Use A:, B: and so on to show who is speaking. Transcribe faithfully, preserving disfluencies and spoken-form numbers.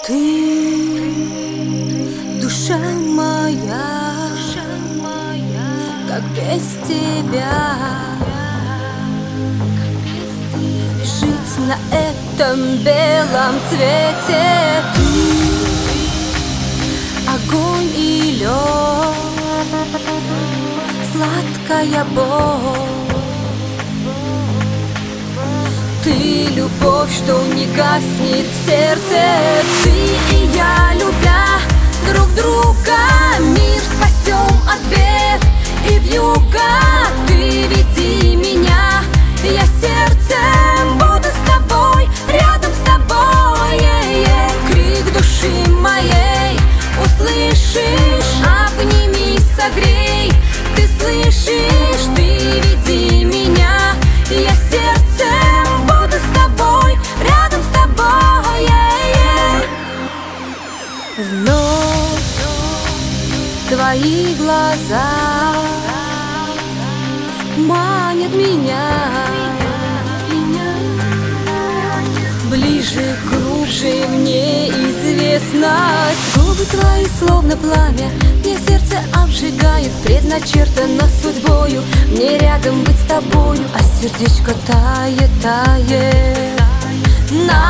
A: Ты, душа моя, как без тебя жить на этом белом свете? Ты, огонь и лед, сладкая боль. Ты любовь, что не гаснет в сердце. Ты и я, любя друг друга, мир спасем от бед и вьюга. Ты веди меня, я сердцем буду с тобой, рядом с тобой. Крик души моей услышишь, обними, согрей. Ты слышишь, ты веди меня, я сердцем буду с тобой, рядом с тобой. Вновь твои глаза манят меня ближе, глубже в неизвестность. Губы твои словно пламя, мне сердце обжигает, предначертано судьбою мне рядом быть с тобою, а сердечко тает, тает.